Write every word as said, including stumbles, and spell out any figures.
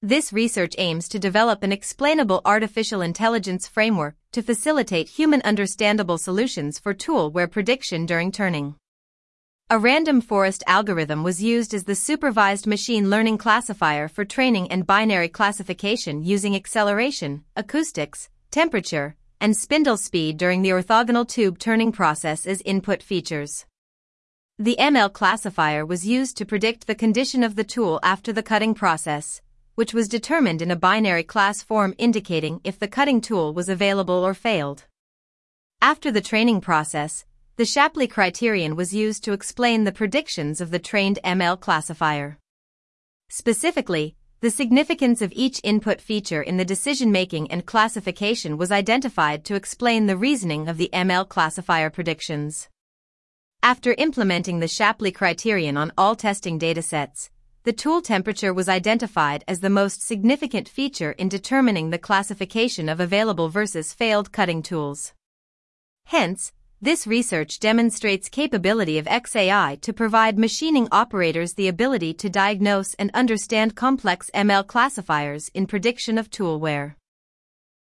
This research aims to develop an explainable artificial intelligence framework to facilitate human-understandable solutions for toolware prediction during turning. A random forest algorithm was used as the supervised machine learning classifier for training and binary classification using acceleration, acoustics, temperature, and spindle speed during the orthogonal tube turning process as input features. The M L classifier was used to predict the condition of the tool after the cutting process, which was determined in a binary class form indicating if the cutting tool was available or failed. After the training process, the Shapley criterion was used to explain the predictions of the trained M L classifier. Specifically, the significance of each input feature in the decision-making and classification was identified to explain the reasoning of the M L classifier predictions. After implementing the Shapley criterion on all testing datasets, the tool temperature was identified as the most significant feature in determining the classification of available versus failed cutting tools. Hence, this research demonstrates capability of X A I to provide machining operators the ability to diagnose and understand complex M L classifiers in prediction of toolware.